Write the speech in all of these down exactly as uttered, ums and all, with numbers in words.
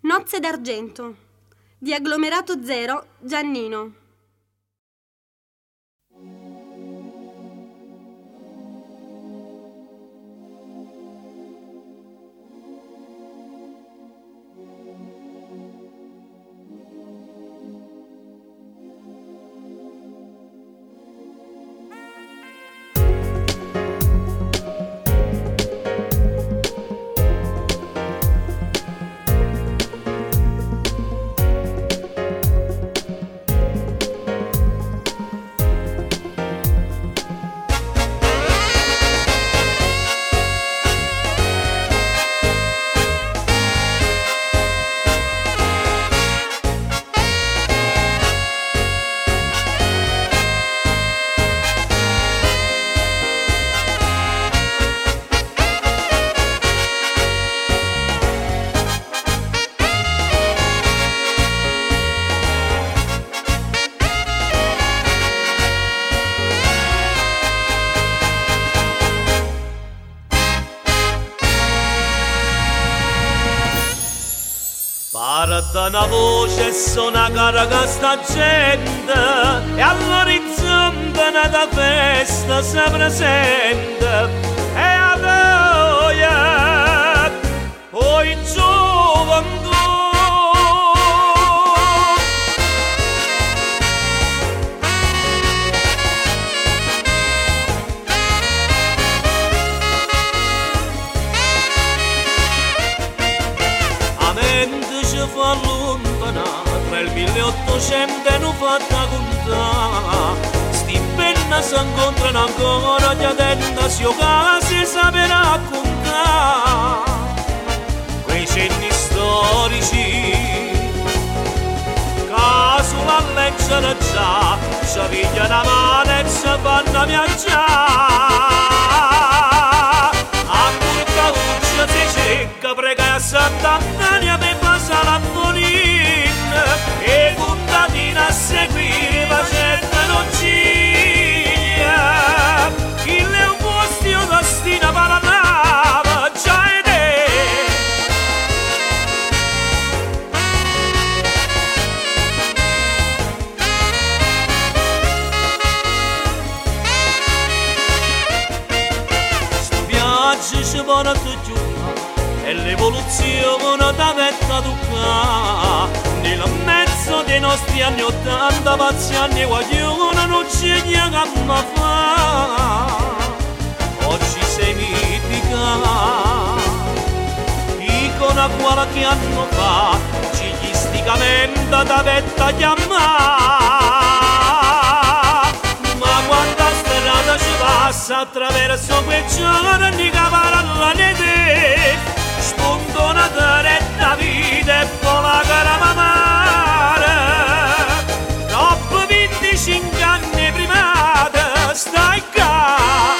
Nozze d'argento di Agglomerato Zero, Giannino. Parta una voce e suona cara che sta gente e all'orizzonte una festa si presenta e ad oia poi gioventù fa allontanare tra il milleottocento e non fatta contare sti penna si incontrano ancora gli adenda si si sape raccontare quei cenni storici che sulla leggera già ci pigliano la mano e ci fanno viaggiare a curta uccia si cerca prega a Sant'Antonio per passare la bonina e puntatina a seguire facendo non gira chi le un postio destina paranava già ed è sto viaggio ci vuole tutti e l'evoluzione da vetta tocca nel mezzo dei nostri anni ottanta pazzi anni guaglione non c'è niente a fa oggi sei mitica icona qualche anno fa cigliisticamente da vetta chiamà ma quando la strada ci passa attraverso quei giorni che parla neve spuntona diretta vita e poi la cara mare dopo venticinque anni prima stai qua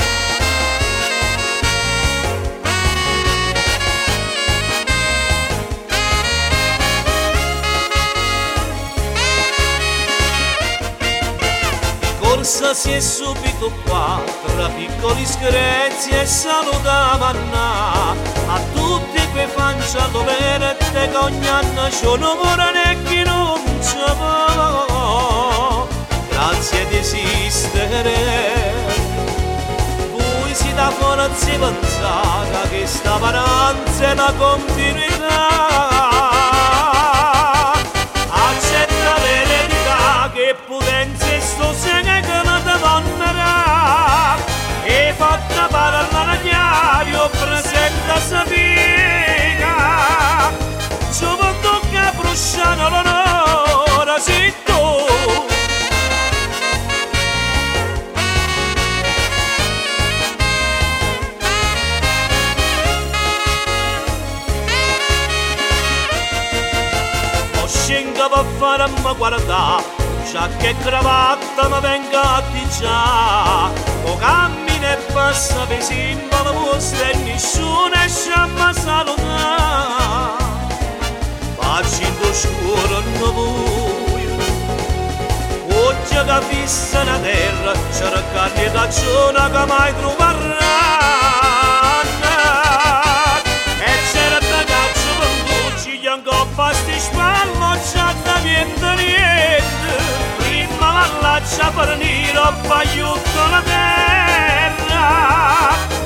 di corsa si è subito qua tra piccoli scherzi e salutavano a tutti quei fanciandolerette che ogni anno ci onorano e chi non ci va grazie di esistere voi siete forza pensata che sta paranza è la continuità accetta l'eredità che potenza e sto segno che non ti donnerà e fatta parlare a diario presenta sapiga ci può toccare brusciare l'onore si tu o scenga per fare a me guardare giacca e cravatta mi venga a già o cammina e passa per simbolo vostro e nessuno esce a me salutare facendo scuro non vuoi oggi che fissa la terra cercare da giorno che mai troveranno e c'era da caccio con tutti gli un coppa sti spalmo c'ha da niente niente, prima la laccia per nero, poi aiuto la terra.